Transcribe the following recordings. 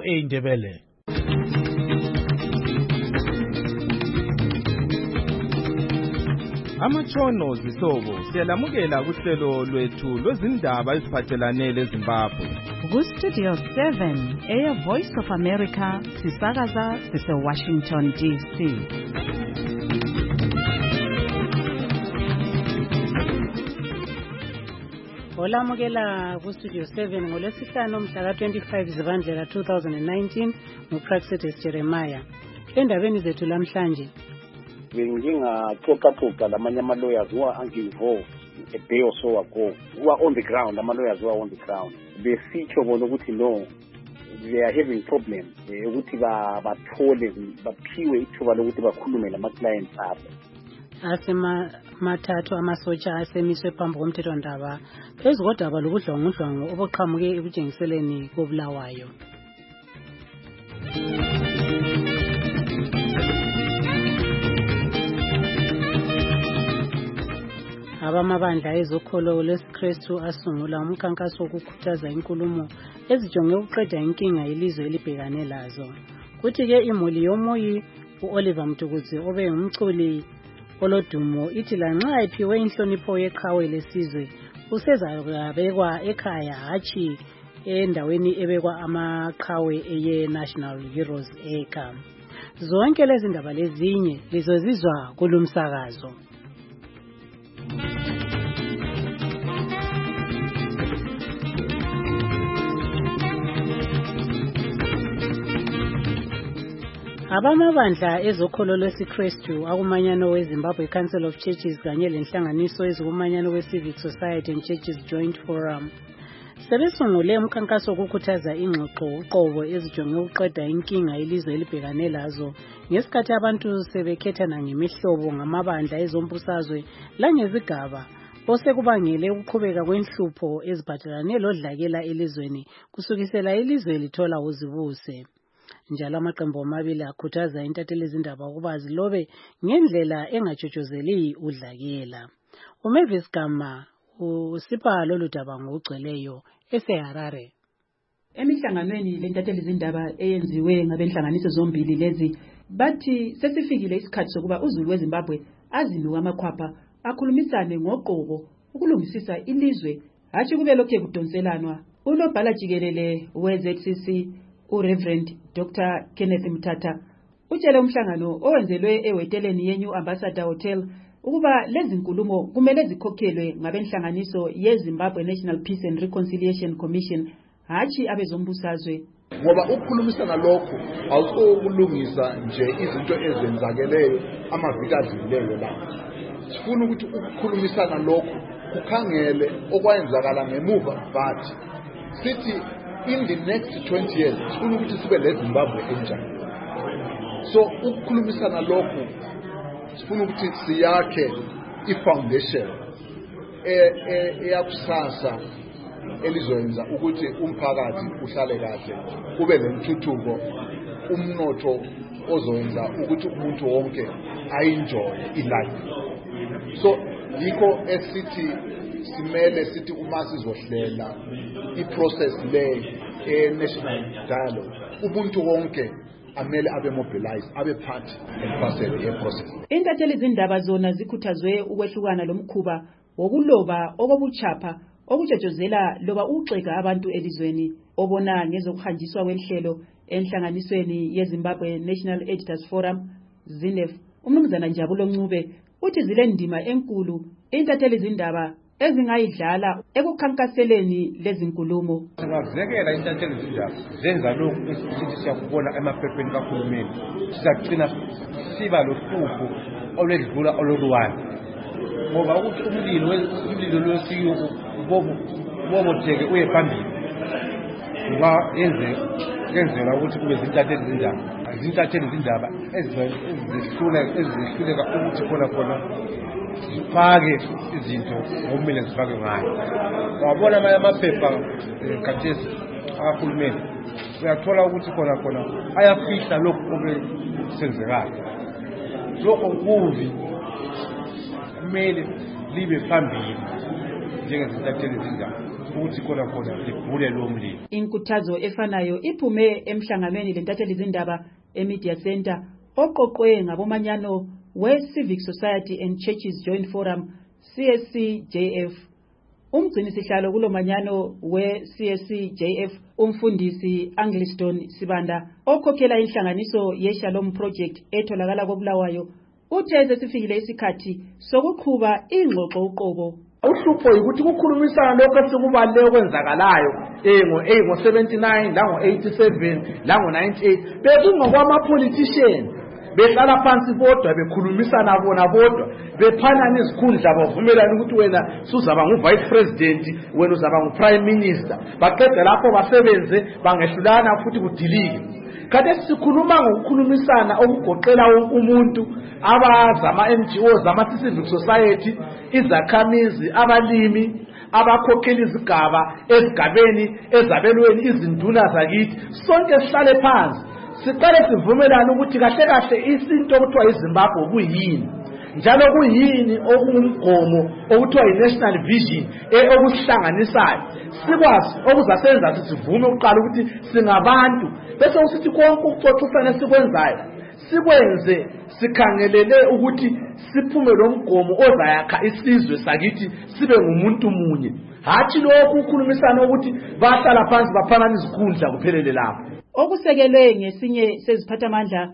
VOA Ndebele. Amatshono zihlobo siyalamukela kuhlelo lwethu lwezindaba eziphathelane leZimbabwe. Ku-Studio 7 Air Voice of America sisakaza sise-Washington DC. Olamukela ku-Studio 7 ngolwesihlanu mhla ka-25 Zibandlela 2019 nguPraxedis Jeremiah. Endabeni zethu lamhlanje bengingaxoxa lamanye ama-lawyers who are involved a day or so ago, who are on the ground, ama-lawyers who are on the ground, besitsho bona ukuthi no, they are having problems ukuthi bathole baphiwe ithuba lokuthi bakhulume lama-clients abo. Asemathathu amasotsha asemiswe phambi komthethwandaba phezu kodaba lobudlwangudlwangu obuqhamuke ekutshengiseleni kobulawayo. Abamabandla ezokholo lwesikrestu asungula umkhankaso wokukhuthaza inkulumo ezijonge ukuqeda inkinga yelizwe elibhekane lazo. Kuthi-ke imuli yomoyi u-Oliver Mtukudzi obe ngumculi olodumo ithi lanxa iphiwe inhlonipho yeqhawe lesizwe usezabekwa ekhaya hatshi endaweni ebekwa amaqhawe ye-National Heroes Acre. Zonke lezi ndaba lezinye lizozizwa kulumsakazo. Abamabandla ezokholo lwesikrestu akumanyano weZimbabwe Council of Churches kanye lenhlanganiso ezikumanyano we-Civic Society and Churches Joint Forum sebesungule umkhankaso wokukhuthaza ingxoxo uqobo ezijonge ukuqeda inkinga yelizwe elibhekane lazo ngesikhathi abantu sebekhethana ngemihlobo ngamabandla ezombusazwe langezigaba osekubangele ukuqhubeka kwenhlupho eziphathelane lodlakela elizweni kusukisela ilizwe lithola uzibuse. Njalo amaqembu amabili akhuthaza intatheli izindaba ukuba zilobe ngendlela engajojozeli udlakela. uMavis Gama usipha lolu daba ngokugcweleyo eseHarare. Emihlanganweni lentatheli izindaba eyenziwe ngabenhlanganiso zombili lezi bathi sesifikile isikhathi sokuba uzulu weZimbabwe azinuka amakhwapha akhulumisane ngoqobo ukulungisisa ilizwe hatshi kube lokho kudonselanwa. Unobhala jikelele we-ZCC uReverend Dr. Kenneth Mthatha utshele umhlangano owenzelwe eweteleni ye-New Ambassador Hotel ukuba lezi nkulumo kumele zikhokhelwe ngabenhlanganiso ye-Zimbabwe National Peace and Reconciliation Commission hatshi abezombusazwe. Ngoba ukukhulumisana lokho awusokulungisa nje izinto ezenzakeleyo amaviki adlulileyo la. Sifuna ukuthi ukukhulumisana lokho kukhangele okwayenzakala ngemuva but sithi in the next 20 years sifuna ukuthi sibe leZimbabwe enjani. So ukukhulumisana lokho sifuna ukuthi siyakhe ifoundation eyakusasa elizoyenza ukuthi umphakathi uhlale kahle kube nentuthuko umnotho ozoyenza ukuthi umuntu wonke ayenjoy ilife. So yikho esithi simele sithi uma sizohlela iprocess le national dialogue umuntu wonke amele abe mobilized abe part and parcel ye-process. Intatheli izindaba zona zikhuthazwe ukwehlukana lomkhuba wokuloba okobuchapha okujejozela loba uxega abantu elizweni obona ngezokuhanjiswa kwenhlelo enhlanganisweni yeZimbabwe National Editors Forum ZINEF. Umnumzana Njabulo Ncube uthi zile ndima enkulu intatheli izindaba ezingayidlala ekukhankaseleni lezi nkulumo. Singavekela intatheli izindaba zenza lokhu esithi siyakubona emaphepheni kahulumeni sizagcina siba lohlupho olwedlula ololuwayo ngoba ukuthi umlilo lwesiyuku bobotheke uye phambili ngoba yenzela ukuthi kube zintatheli izindaba ezihluleka ukuthi khona zifake izinto ngokumele zifake ngayo. Wabona amanye amaphepha khathesi akahulumeni uyathola ukuthi khona ayafihla lokhu okusenzekayo. Lokho kuvi kumele libe phambili njengezintatheli izindaba ukuthi khona sivule lo mlilo. Inkuthazo efanayo iphume emhlanganweni lentatheli zindaba eMedia Center oqoqwe ngabomanyano we-Civic Society and Churches Joint Forum CSCJF. Umgcini sihlalo kulomanyano we-CSCJF umfundisi Angliston Sibanda okhokhela inhlanganiso ye-Shalom Project etholakala koBulawayo uthe sesifikile isikhathi sokuqhuba ingxoxo uqobo. Uhlupho ukuthi ukukhulumisana lokho esikubaleke okwenzakalayo ngo-79 lango-87 lango-98 bekungokwama-politician behlala phansi bodwa bekhulumisana bona bodwa bephanana izikhundla bavumelana ukuthi wena suzaba ngu-vice president wena uzaba ngu-prime minister baqede lapho basebenze bangehlulana futhi kudilike. Kade sikhuluma ngokukhulumisana okugoqela wonke umuntu abazama-NGOs ama-civil society izakhamizi abalimi abakhokhela izigaba ezigabeni ezabelweni izinduna zakithi sonke sihlale phansi siqale sivumelana ukuthi kahle kahle isinto okuthiwa iZimbabwe kuyini njalo kuyini okungumgomo okuthiwa i-national vision okusihlanganisayo sikwazi okuzasenza sivume uqala ukuthi singabantu bese usithi konke ukuxoxisana sikwenzayo sikwenze sikhangelele ukuthi siphume lo mgomo ozayakha isizwe sakithi sibe ngumuntu munye hathi lokhu ukukhulumisana ukuthi bahlala phansi baphanana izikhundla kuphelele lapho. Okusekelwe ngesinye seziphathamandla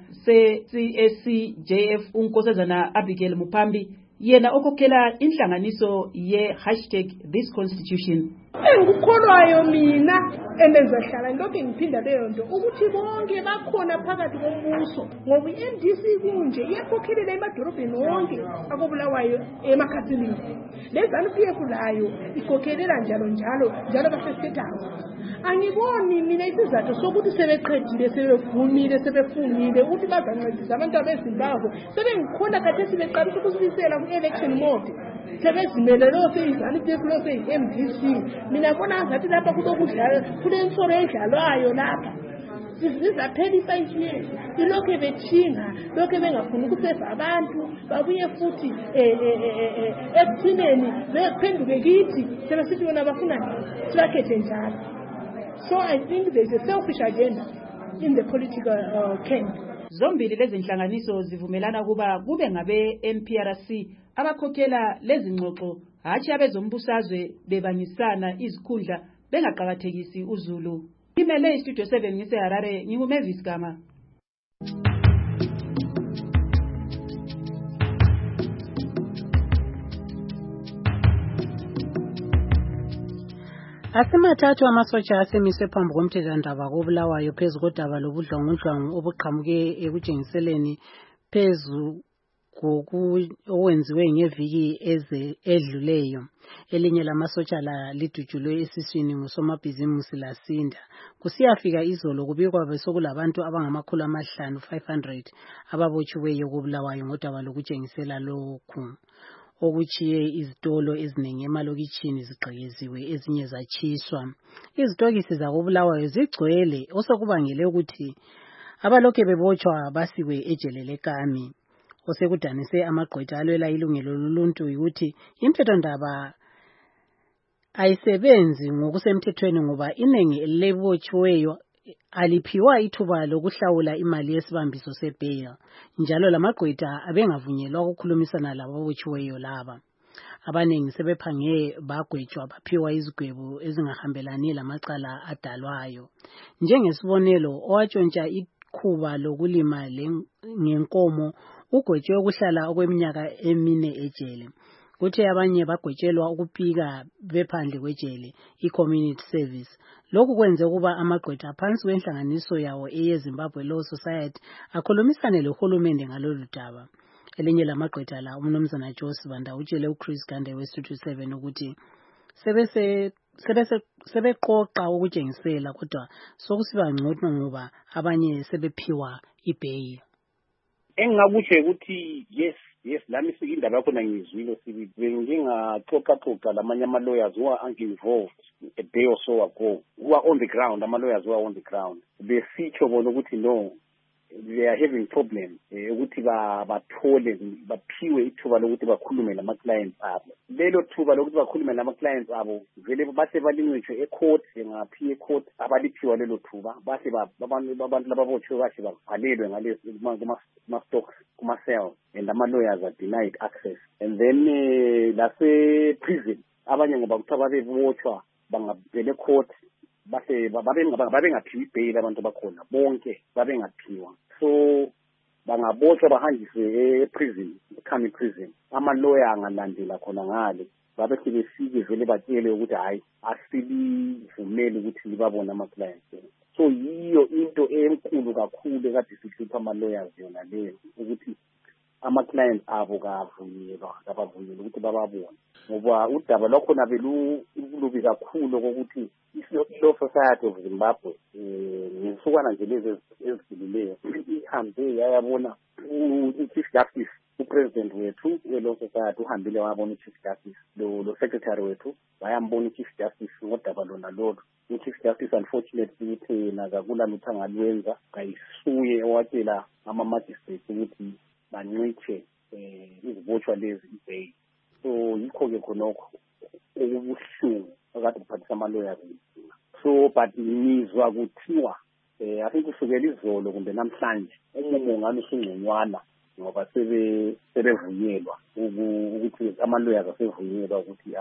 se-CSCJF uNkosazana Abigail Mupambi yena okhokhela inhlanganiso ye#ThisConstitution. Engikholwayo mina endenzahlala lokho ngiphinda leyo nto ukuthi bonke bakhona phakathi kombuso ngoba iMDC kunje iyakhokhelela emadolobheni wonke akobulawayo emakhathini leZANU-PF layo ikhokhelela njalo basesithathu. Angiboni mina isizathu sokuthi sebeqedile sebevumile sebefungile ukuthi bazancedisa abantu abeZimbabwe sebengikhona kade sibeqalisa ukusibisela ku-election mode sebezimele lo seyiZANU-PF lo seyi-MDC mina bona ngathi lapha kulokudlala kulensoro edlalwayo lapha sizaphela i-5 years ilokhu bethinga lokhu bengafuni ukuseva abantu babuye futhi ekuthineni bephenduke kithi sebesithi bona bafuna sibakhethe njalo. So I think there is a selfish agenda in the political camp. Zombili lezi inhlanganiso zivumelana kuba kube ngabe MPRC abakhokhela lezi ngxoxo hathi abezombusazwe bebanisana izikhundla bengaqhakathekisi uZulu. Imele istudio 7 ngise Harare nginguMavis Gama. Asimathathu amasotsha asemiswe phambi komthethwandaba koBulawayo phezu kodaba lobudlwangudlwangu obuqhamuke ekutshengiseleni phezu okwenziwe ngeviki edluleyo. Elinye lamasotsha la lidutshulwe esiswini ngusomabhizimusi lasinda. Kusiyafika izolo kubikwa besokulabantu abangamakhulu 500 ababotshiweyo koBulawayo ngodaba lokutshengisela lokhu. Okuchiye izitolo ezinengi emalokitshini zigqekeziwe ezinye zatshiswa. Izitokisi zakoBulawayo zigcwele osokubangele ukuthi abalokhe bebotshwa basiwe ejele leKami. Osekudanise amagqwetha alwela ilungelo loluntu ukuthi imthethwandaba ayisebenzi ngokusemthethweni ngoba inengi lebotshiweyo aliphiwa ithuba lokuhlawula imali yesibambiso sebail njalo lamagqwetha abengavunyelwa ukukhulumisana lababotshiweyo laba. Abanengi sebephange bagwetshwa baphiwa izigwebo ezingahambelani lamacala adalwayo. Njengesibonelo owatshontsha ikhuba lokulima ngenkomo ugwetshwe ukuhlala okweminyaka 4 ejele. Kuthe abanye bagwetshelwa ukupika bephandle kwejele i-community service. Lokhu kwenze kuba amagqwetha aphansi kwenhlanganiso yawo eyeZimbabwe Law Society akhulumisane lohulumende ngalolu daba. Elinye lamagqwetha la umnumzana Joe Sibanda utshele uChris Gande we-Studio 7 ukuthi sebeqoqa ukutshengisela kodwa sokusiba ngcono ngoba abanye sebephiwa ibail. Engingakutshe ukuthi yes lami indaba yakho ngiyizwile sibili ngingaxoxa lamanye ama-lawyers who are involved a day or so ago who are on the ground ama-lawyers who are on the ground besitsho bona ukuthi no they are having problem ukuthi bathole baphiwe ithuba lokuthi bakhulume nama-clients abo. Lelo thuba lokuthi bakhulume nama-clients abo vele base balincitshwe e-court, ngaphi e-court abaliphiwa lelo thuba base abantu lababotshwe kahle babhalelwe ngalesi kuma-stocks kuma-cells and ama-lawyers are denied access. And then lase-prison abanye ngoba kuthiwa babebotshwa bangavele court base babengaphiwa bail abantu bakhona bonke babengaphiwa, so bangabotshwa bahanjiswe e-prison, become prison. Ama-lawyer angalandela khona ngale babekhe befike vele batshele ukuthi hayi asibivumeli ukuthi libabone ama-clients. So yiyo into enkulu kakhulu ekade sihlupha ama-lawyers yona leyo ukuthi ama-clients abo kabavunyelwa ukuthi bababone, ngoba udaba lwakhona belulubi kakhulu kokuthi i-Law Society of Zimbabwe ngesukwana nje lezi ezidlulileyo ihambe yayabona u-Chief Justice, upresident wethu we-Law Society uhambile wabona u-Chief Justice, lo secretary wethu bayambona u-Chief Justice ngodaba lona lolu. U-Chief Justice unfortunately uthena kakula lutho angalwenza, kayisuye owatshela ama-magistrates ukuthi bancitshe izibotshwa lezi i-bail. So yikho-ke khonokho okubuhlungu akade kuphathisa ama-lawyers. So but ngizwa kuthiwa I think kusukela izolo kumbe namhlanje umumo ngani usungconywana ngoba sebevunyelwa ukuthi ama-lawyers asevunyelwa ukuthi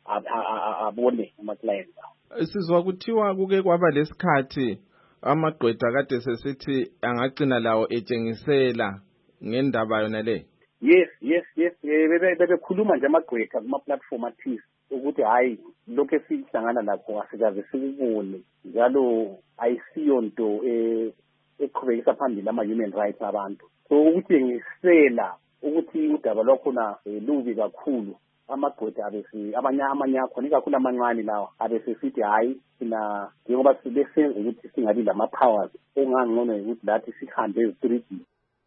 abone ama-clients abo. Sizwa kuthiwa kuke kwaba lesikhathi amagqwetha kade sesithi angagcina lawo etshengisela ngendaba yona le. Yes bebekhuluma nje amagqwetha kuma-platform athize ukuthi hayi lokho esihlangana lakho asikaze sikubone, njalo ayisiyo nto eqhubekisa phambili ama-human rights abantu. So ukutshengisela ukuthi udaba lwakhona lubi kakhulu, amagqwetha amanye akhona ikakhulu amancane lawa abesesithi hayi thina njengoba besenza ukuthi singabi lama-powers okungangcono ukuthi lathi sihambe ezitritini.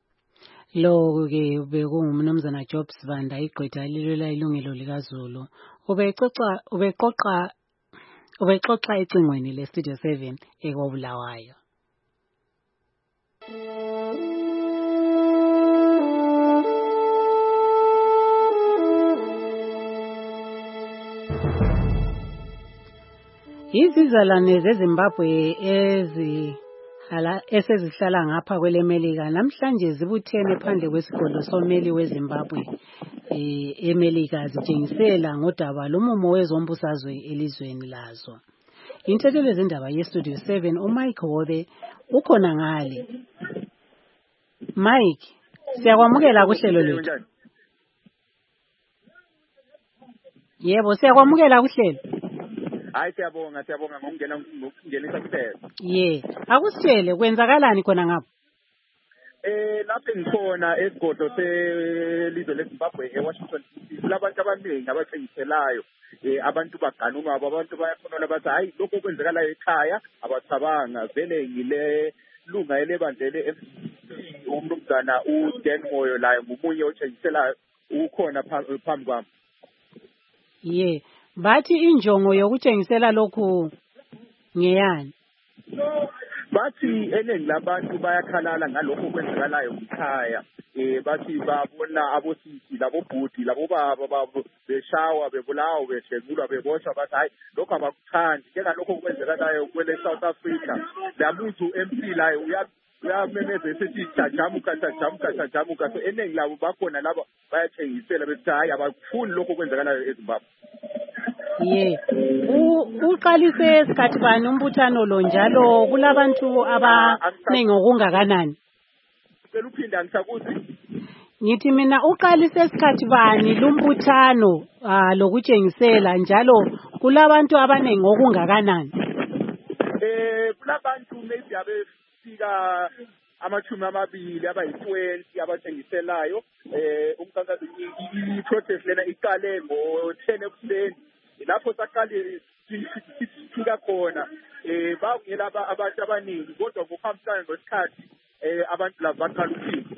Lo-ke bekungumnumzana Job Sibanda, igqwetha lilwela ilungelo likaZulu. Ubexoxa ecingweni le-Studio 7 eKobulawayo. Izizalwane zeZimbabwe esezihlala ngapha kwelemelika namhlanje zibuthene phandle kwesigodlo someli weZimbabwe emelika zitshengisela ngodaba lomumo wezombusazwe elizweni lazo. Inthethelo zindaba yeStudio 7 uMike Hobe ukhona ngale. Mike, siyakwamukela kuhlelo lethu. Yebo, siyakwamukela kuhlelo. Hayi siyabonga ngokungenisa kuphela. Akusitshele kwenzakalani khona ngapha? Lapho engikhona esigodlo selizwe leZimbabwe eWashington DC kulabantu abaningi abathengiselayo, abantu baganuma, abantu bayakhona bathi hayi lokho kwenzakalayo ekhaya abacabanga vele ngile lunga elebandlele umnumzana uDan Moyo layo ngumunye othengiselayo ukhona phambi kwami. Bathi injongo yokutshengisela lokhu ngeyani? Bathi eningi labantu bayakhalala ngalokho kwenzakalayo ekhaya. Bathi babona abosisi labobhudi labobaba babo beshawa bebulawa behlengulwa beboshwa, bathi hayi lokho abakuthandi njengalokho kwenzakalayo kwele South Africa. Lamuntu MP layo uyamemeza esithi jajamuka. So eningi labo bakhona laba bayathengisela bethi hayi abakufuni lokho kwenzakalayo eZimbabwe. Uqalise isikhathi bani umbuthano lo njalo kulabantu abaningi okungakanani? Ngicela uphinda ngisakuthi. Ngithi mina uqalise isikhathi bani lumbuthano lokutshengisela njalo kulabantu abaningi okungakanani? Kulabantu maybe abefika amachumi amabili abayi-20 abathengiselayo. Umkhankaso i-protest lena iqale ngo-10 ekuseni. Lapho saqale sifika khona bangela abantu abaningi kodwa ngokuhambisana nesikhathi abantu laba baqala ukufika.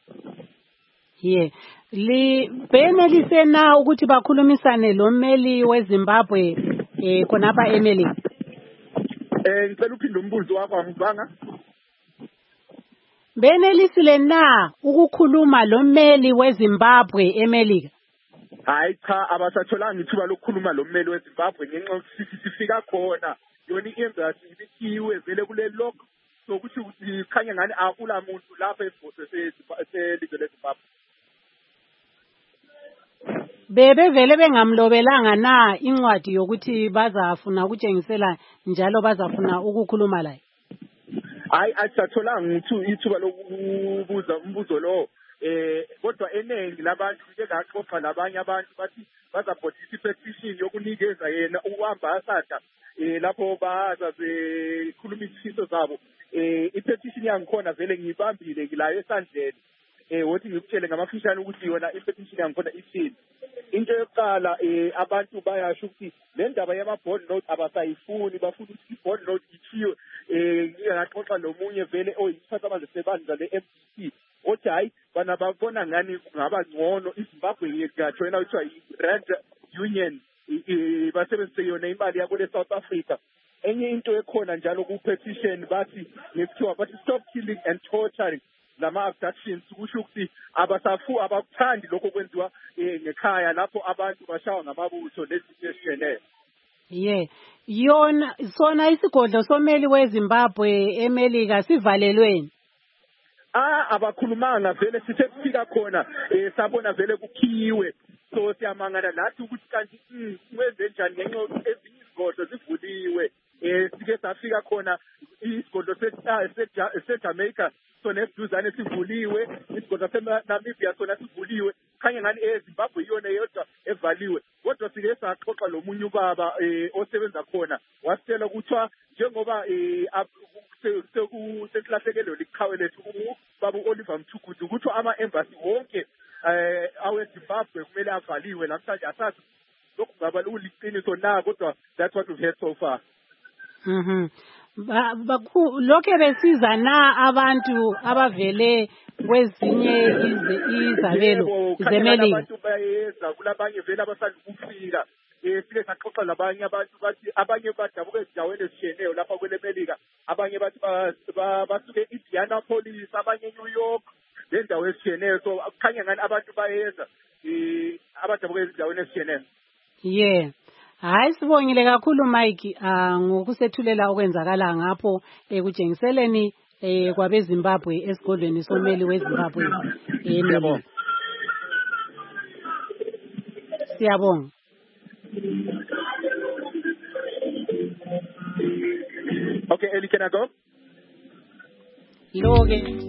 Benelise na ukuthi bakhulumisane lo mmeli weZimbabwe khonapha eMelika? Ngicela uphinde umbuzo wakho angizwanga. benelisile na ukukhuluma lo mmeli weZimbabwe eMelika? Hayi cha abasatholanga ithuba lokukhuluma lo mmeli weZimbabwe ngenxa yokuthi sifika khona yona i-embassy ibikhiwe vele kule lock sokuthi khanya ngani akula muntu lapha esibose selizwe leZimbabwe. Bebevele bengamlobelanga na incwadi yokuthi bazafuna ukutshengisela njalo bazafuna ukukhuluma laye? Hayi asatholanga ithuba lokubuza umbuzo lo. Kodwa eningi labantu ke ngaxoxa labanye abantu bathi bazabhodisa i-petition yokunikeza yena uambassador lapho baza bekhuluma izifiso zabo. I-petition yangikhona vele ngiyibambile ngilayo esandleni. Wothi ngikutshele ngamafishane ukuthi yona i-petition yangikhona ithini. Into yokuqala abantu bayasho ukuthi le ndaba yama-board note abasayifuni, bafuna ukuthi i-board note ithiwe. Ngike ngaxoxa nomunye vele oyisiphathamandla sebandla le-MDC othi hayi bana babona ngani kungaba ngcono iZimbabwe ingajoyina kuthiwa i-Rand Union basebenzise yona imali yabo le-South Africa. Enye into ekhona njalo ku-petition bathi stop killing and torturing nama-abductions, kusho ukuthi abakuthandi lokho kwenziwa ngekhaya lapho abantu bashawa ngamabutho nezinto ezisheneyo. Yona sona isigodlo someli weZimbabwe eMelika sivalelweni. Abakhulumanga vele sithe kufika khona sabona vele kukhiwe, so siyamangala nathi ukuthi kanti kwenze njani ngenxa yokuthi ezinye izigodlo zivuliwe. Sike safika khona isigodlo seJamaica sona esiduzane sivuliwe, isigodlo seNamibia sona sivuliwe, khanye ngani eZimbabwe iyona yodwa evaliwe. Kodwa sike saxoxa lomunye ubaba osebenza khona wasitshela ukuthiwa njengoba sekulahlekelwe liqhawe lethu ubaba Oliver Mthunguthi ukuthi ama-embassy wonke aweZimbabwe kumele avaliwe namhlanje. Asazi lokhu kungaba luliqiniso na, kodwa that's what we've heard so far. Lokho besiza na abantu abavele kwezinye izabelo zeMelika? Abantu bayeza kulabanye vele abasanda ukufika. Sike saxoxa labanye abantu bathi abanye badabuka ezindaweni ezishiyeneyo lapha kwele Melika, abanye bathi basuke eIndianapolis, abanye eNew York, nendawo ezishiyeneyo. So kukhanya ngani abantu bayeza abadabuka ezindaweni ezishiyeneyo. Hayi sibongile kakhulu Mike ngokusethulela okwenzakala ngapho ekutshengiseleni kwabeZimbabwe esigodlweni someli weZimbabwe eMelika. Siyabonga. Okay, Eli, can I go? Loge.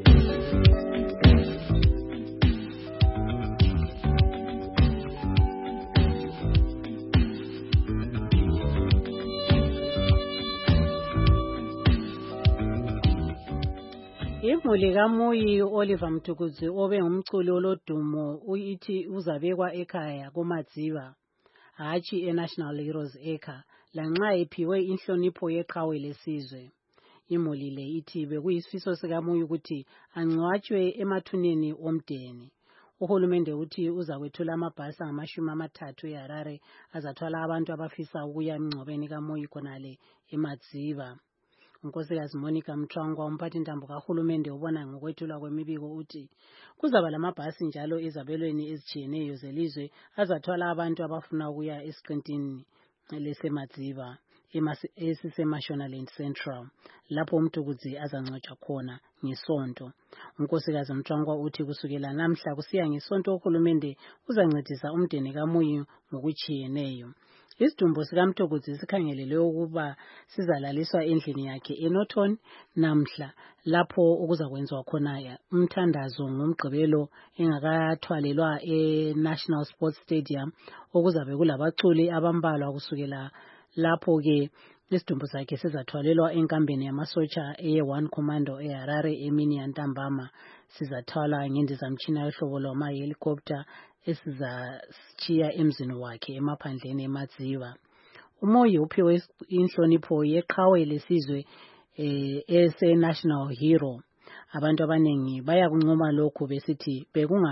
Imuli kaMuyi Oliver Mthunguthi obe ngumculi olodumo uyithi uzabekwa ekhaya koMadziva hatshi eNational Heroes Acre lanxa ephiwe inhlonipho yeqhawe lesizwe. Imuli le ithi bekuyisifiso sikaMuyi ukuthi angcwatshwe emathuneni omdeni. Uhulumende uthi uzakwethula amabhasi angama-30 eHarare azathwala abantu abafisa ukuya emngcwabeni kaMuyi khonale eMadziva. Unkosikazi Monica Mthwangwa umphathintambo kahulumende ubona ngokwethulwa kwemibiko uthi kuzaba lamabhasi njalo ezabelweni ezitshiyeneyo zelizwe azathwala abantu abafuna ukuya esiqintini leseMadziva esiseMashonaland Central lapho uMthunguthi azangcwatshwa khona ngesonto. Unkosikazi Mthwangwa uthi kusukela namhla kusiya ngesonto uhulumende uzancedisa umndeni kaMuyi ngokutshiyeneyo. Isidumbu sikaMthunguthi sikhangelelwe ukuba sizalaliswa endlini yakhe eNorton namhla lapho okuzakwenziwa khona umthandazo ngomgqibelo engakathwalelwa eNational Sports Stadium okuzabe kulabaculi abambalwa kusukela lapho ke isidumbu sakhe sizathwalelwa enkambeni yamasotsha eye-1 Commando eHarare emini yantambama. Sizathwala ngendizamtshina yohlobo lwama-helicopter esizashiya emzini wakhe emaphandleni eMadziva. Umoyi uphiwe inhlonipho yeqhawe lesizwe ese-National Hero. Abantu abaningi bayakuncoma lokhu besithi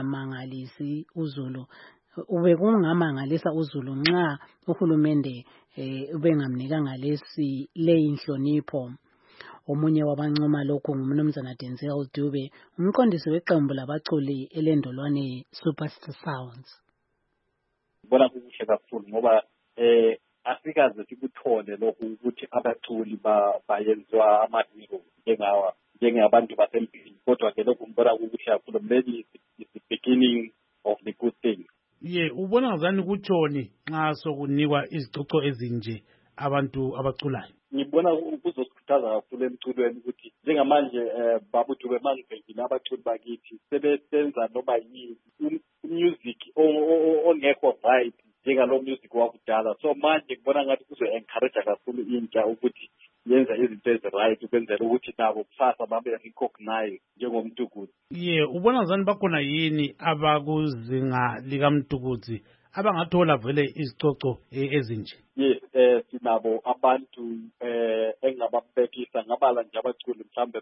bekungamangalisa uzulu nxa uhulumende ubengamnikanga le inhlonipho. Omunye wabancoma lokhu ngumnumzana Denzel Dube, umqondisi weqembu labaculi elendolwane Superstar Sounds. Bona kuhle kakhulu ngoba asikaze sikuthole lokhu ukuthi abaculi bayenziwa amahero njengabantu basempilini, kodwa ke lokhu ngibona kuhle kakhulu. Maybe it's the beginning of the good thing. Ubona ngazani kutshoni nxa sokunikwa izicoco ezinje abantu abaculayo? Ngibona kuzosikhuthaza kakhulu emculweni ukuthi njengamanje babuthu bemangibhekile abaculi bakithi sebesenza noma yini music ongekho right njengalo music wakudala. So manje ngibona ngathi kuzo-encourage kakhulu intsha ukuthi yenza izinto ezi-right ukwenzela ukuthi nabo kusasa babe-recognize njengomtukudzi. Ubona ngazani bakhona yini abakuzinga likamtukudzi abangathola vele izicoco ezinje? Sinabo abantu engababhekisa ngabala nje abaculi mhlambe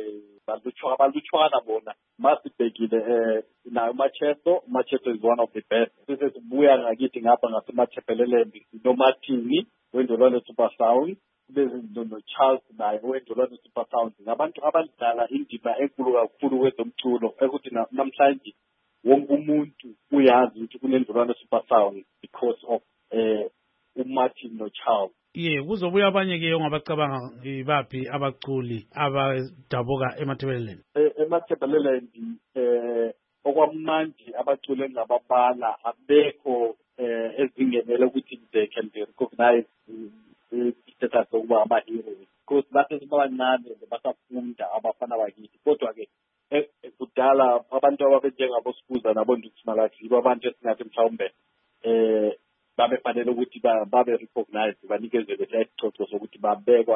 balutshwana bona. Masibhekile nayo Macheso is one of the best. Sesibuya ngakithi ngapha ngaseMathebeleland noMathini wendolwane Super Sound, no Charles naye wendolwane Super Sound. Ngabantu abadlala indima enkulu kakhulu kwezomculo ekuthi namhlanje wonke umuntu uyazi ukuthi kunendolwane Super Sound because of uMartin no Charles. Kuzobuya abanye ke ongabacabanga ibaphi abaculi abadabuka eMathebeleland? eMathebeleland okwamanje abaculi engababala abekho ezingenele ukuthi they can be recognized status sokuba ama-heroes, because basesebancane basafunda abafana bakithi. Kodwa ke kudala abantu ababenjengabo Sibuza nabondukusimalathi yibo abantu esingathi mhlawumbe babefanele ukuthi babe-recognized banikezelwe isicoco sokuthi babekwa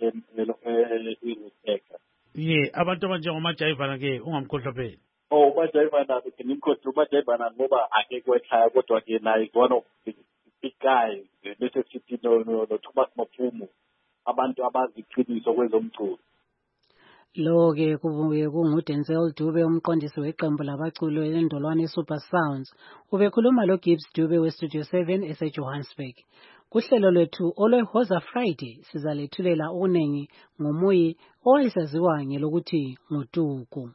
e-respect. Abantu abanjengoMajayivana ke ungamkhohlwa phela. uMajayivana ngimkhohlwa uMajayivana ngoba akekho ekhaya, kodwa ke naye is one of the big guys bese sithi no Thomas Mapfumo, abantu abaziqiniso kwezomculo. Lo-ke kubuye kunguDenzel Dube, umqondisi weqembu labaculi elendolwane Super Sounds. Ubekhuluma loGibbs Dube weStudio 7 eseJohannesburg. Kuhlelo lwethu olweHoza Friday sizalethulela okunengi ngomuyi owayesaziwa ngelokuthi nguTuku.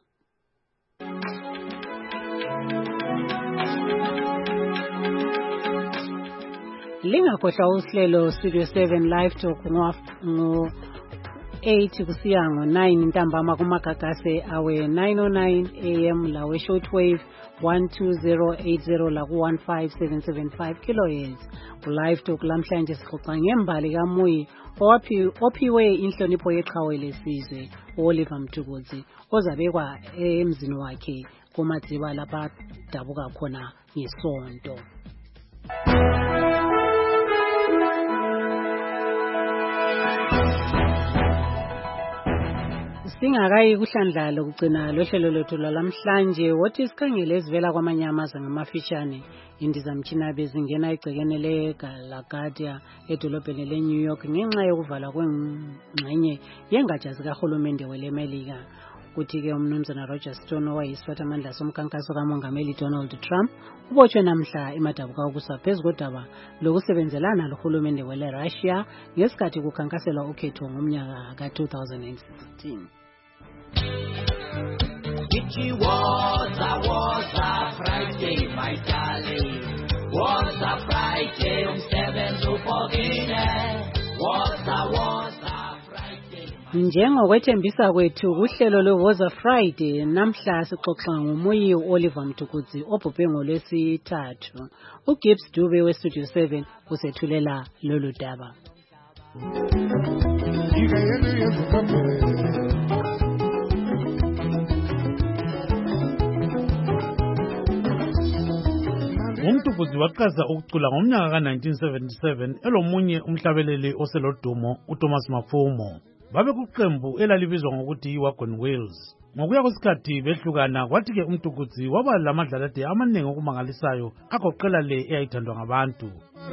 Lingakhohlwa uhlelo Studio 7 Live Talk ngo 8 kusiya ngo9 ntambama kumagagase awe 909 AM lawe shortwave 12080 la ku 15775 kilohertz. Live Talk lamhlanje sixoxa ngembali kaMuyi ophiwe inhlonipho yeqhawe lesizwe Oliver Mtukudzi ozabekwa emzini wakhe kuMadziba lapha dabuka khona ngesonto. Singakayi kuhlandla ukugcina lohlelo lwethu lwalamhlanje wothi sikhangele ezivela kwamanye amazwe ngamafishane. Indizamtshina bezingena egcekeni leGalagadia edolobheni leNew York ngenxa yokuvalwa kwengxenye yengatsha zikahulumende welemelika. Kuthi-ke umnumzana Roger Stone owayisiphathamandla somkhankaso kamongameli Donald Trump ubotshwe namhla emadabuka okusa phezu kodaba lokusebenzelana lohulumende wele Russia ngesikhathi kukhankaselwa ukhetho ngomnyaka ka-2016. It was a Friday, my darling. Was a Friday, 7 Was a Friday. Njengokwethembisa kwethu kuhlelo lweWoza Friday namhla sixoxa ngoMuyi Oliver Mtukudzi obhubhe ngolwesithathu. uGibbs Dube weStudio 7 usethulela lolu daba. uMtukudzi waqhaza ukucula ngomnyaka ka-1977 elomunye umhlabeleli oselodumo uThomas Mapfumo. Babekuqembu elalibizwa ngokuthi iWagon Wheels. Ngokuya kwesikhathi behlukana kwathi-ke uMtukudzi waba lamadlalade amaningi okumangalisayo agoqela le eyayithandwa ngabantu.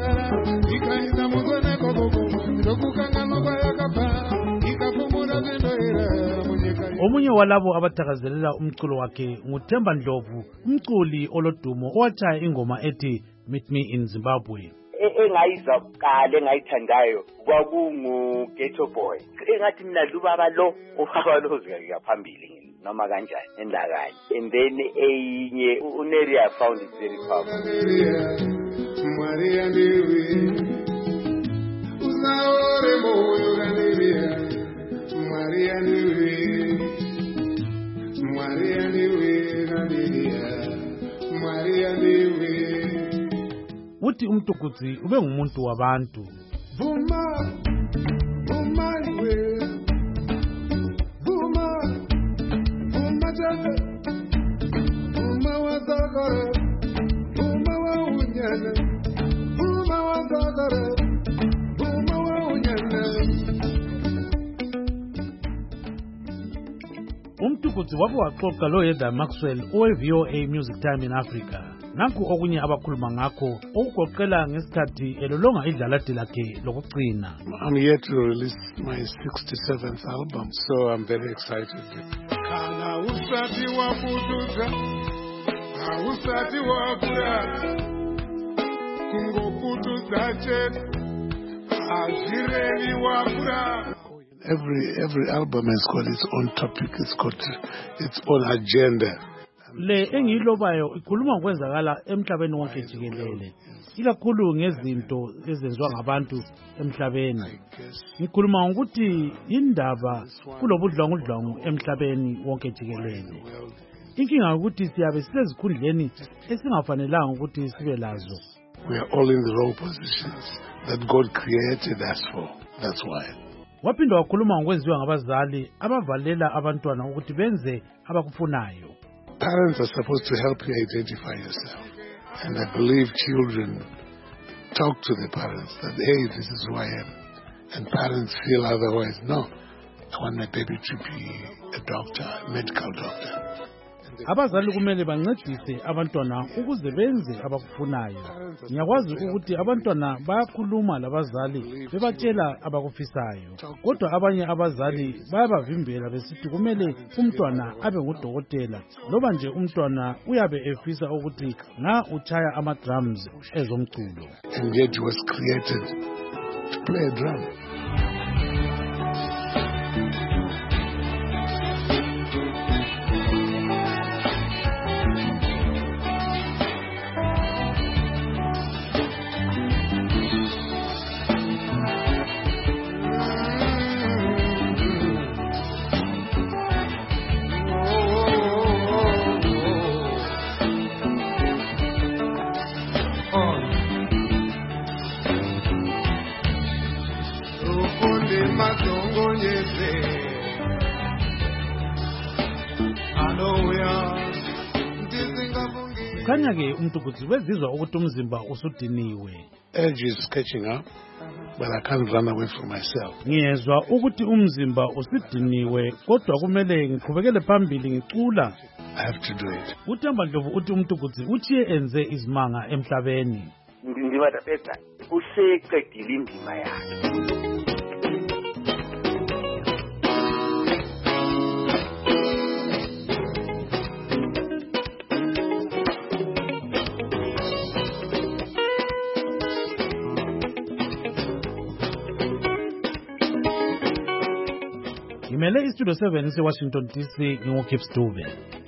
Omunye walabo abathakazelela umculo wakhe nguThemba Ndlovu, umculi olodumo owatshaya ingoma ethi Meet Me in Zimbabwe. engayizwa kale engayithandayo kwakungu Ghetto Boy. Engathi mina ubaba lo uzika phambili noma kanjani endakanye. And then enye uNeria found it very powerful. Maria Dewi unaore moyo Maria Dewi Maria Dewi uthi umtukudzi ube ngumuntu wabantu. Vuma iwe Vuma jase Vuma wazakara Vuma wa unyana Vuma wazakara Vuma wa unyana. Umtukudzi wabo waxoxa lo Heather Maxwell owe-VOA Music Time in Africa. Nanku okunye abakhuluma ngakho okugoqela ngesikhathi elolonga idlalade lakhe lokugcina. I'm here to release my 67th album, so I'm very excited. Kana usati wakutuza, usati wakura, kungokutuza chetu, ajireni wakura. Every album has got its own topic, it's got its own agenda. Le engiyilobayo ikhuluma ngokwenzakala emhlabeni wonke jikelele, ikakhulu ngezinto ezenziwa ngabantu emhlabeni. Ngikhuluma ngokuthi indaba kulobudlwangudlwangu emhlabeni wonke jikelele. Inkinga ukuthi siyabe sisezikhundleni esingafanelanga ukuthi sibe lazo. We are all in the wrong positions that God created us for. That's why. Waphinda wakhuluma ngokwenziwa ngabazali abavalela abantwana ukuthi benze abakufunayo. Parents are supposed to help you identify yourself. And I believe children talk to the parents that, hey, this is who I am. And parents feel otherwise. No, I want my baby to be a doctor, a medical doctor. Abazali kumele bancedise abantwana ukuze benze abakufunayo. Ngiyakwazi ukuthi abantwana bayakhuluma labazali bebatshela abakufisayo. Kodwa abanye abazali bayabavimbela besithi kumele umntwana abe ngudokotela loba nje umntwana uyabe efisa ukuthi nga uchaya ama-drums ezomculo. And yet he was created to play a drum. Kukhanya ke umtukudzi wezizwa ukuthi umzimba usudiniwe. Edge is catching up, but I can't run away from myself. Ngiyezwa ukuthi umzimba usidiniwe kodwa kumele ngiqhubekele phambili ngicula. I have to do it. uThemba Ndlovu uthi umtukudzi uchiye enze izimanga emhlabeni. Ndima tapeta useqedile indima yakhe. Ngimele istudio 7 eseWashington DC nginguKip Stube.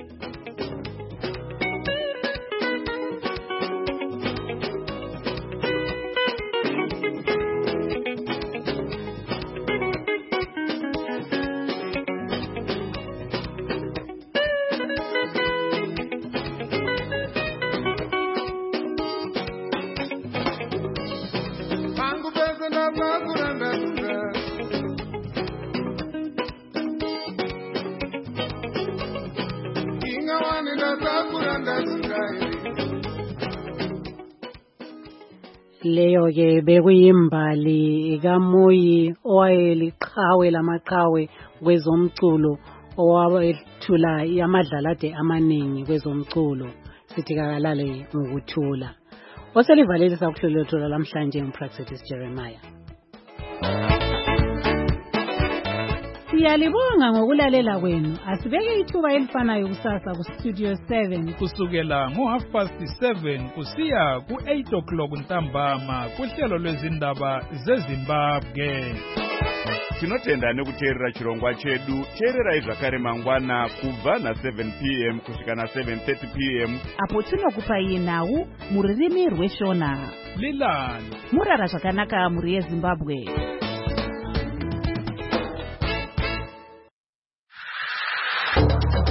Leyo ke bekuyimbali kaMoyi owayeliqhawe lamaqhawe kwezomculo owabethula amadlalade amaningi kwezomculo sithi kakalale ngokuthula. Oselivalele sakuhlelo thola lamhlanje uPractice Jeremiah. Siyalibonga ngokulalela kwenu. Asibeke ithuba elifanayo kusasa ku Studio 7 kusukela ngo7:30 kusiya ku8 o'clock ntambama kuhlelo lwezindaba zeZimbabwe. Tinotenda nekuteerera chirongwa chedu. Teererai zvakare mangwana kubva na7 p.m. kusvika na7:30 p.m. apo tinokupai nhau mururimi rweshona. Lilani murara zvakanaka muri yeZimbabwe.